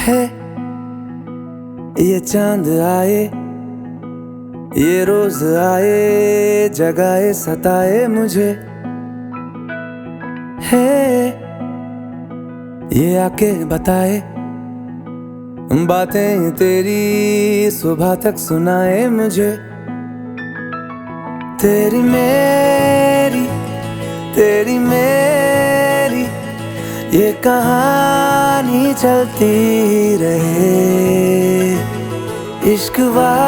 है ये चांद आए, ये रोज आए, जगाए सताए मुझे। है ये आके बताए बातें तेरी, सुबह तक सुनाए मुझे। तेरी मेरी ये कहानी चलती रहे। इश्क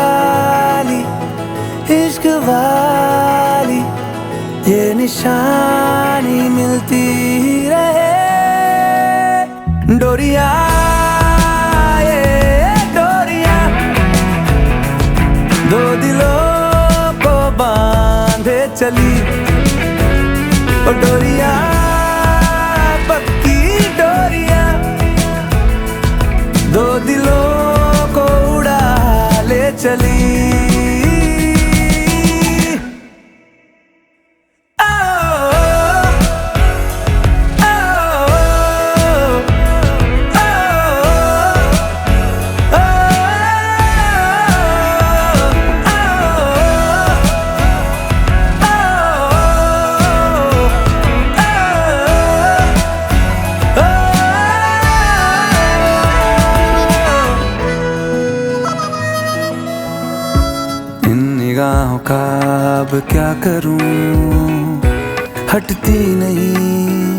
वाली ये निशानी मिलती रहे। डोरिया ये डोरिया दो दिलों को बांधे चली। ओ डोरिया पक्की डोरिया दो दिलों को उड़ा ले चली। निगाहों का अब क्या करूं, हटती नहीं।